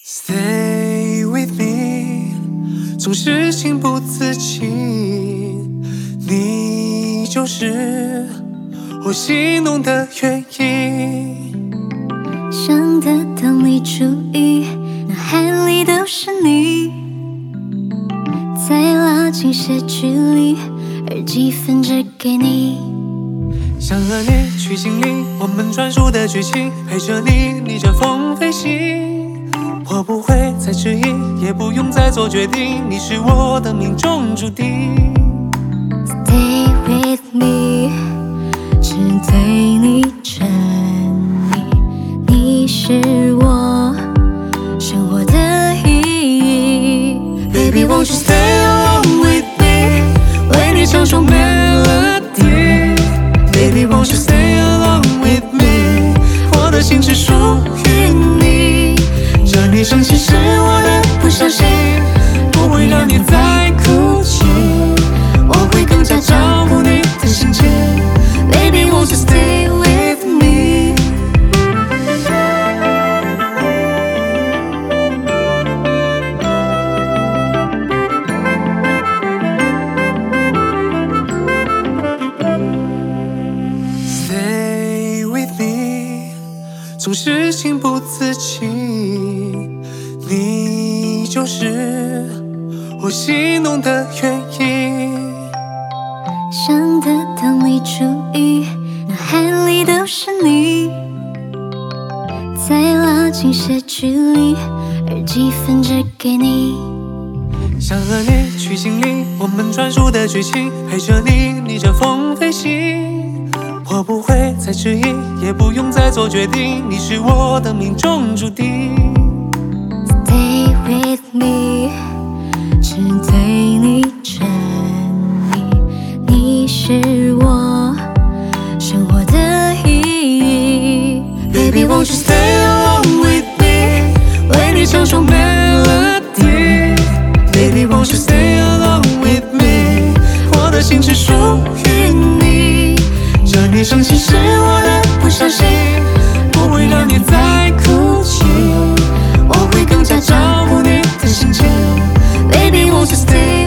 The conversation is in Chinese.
Stay with me， 总是情不自禁，你就是我心动的原因。 想得到你注意，脑海里都是你，再拉近些距离，耳机分支给你。 想和你去经历我们专属的剧情，陪着你逆着风飞行。我不会再迟疑，也不用再做决定，你是我的命中注定。 Stay with me， 只对你沉溺，你是我生活的意义。Baby won't you stay along with me， 为你唱首 melody。Baby won't you stay along with me， 我的心只属于你。这里伤心是我的不小心，不会让你再哭泣，我会更加照顾你的心情。Baby won't you stay with me。 Stay with me， 总是情不自禁，你就是我心动的原因。 想得到你注意，脑海里都是你，再拉近些距离，耳机分支给你。 想和你去经历我们专属的剧情，陪着你逆着风飞行。我不会再迟疑，也不用再做决定，你是我的命中注定。 Stay with me， 只对你沉溺，你是我生活的意义。Baby won't you stay along with me， 为你唱首 melody。Baby won't you stay along with me， 我的心只属于你。这里伤心是我的不小心，不会让你再哭泣，我会更加照顾你的心情。 Baby won't you stay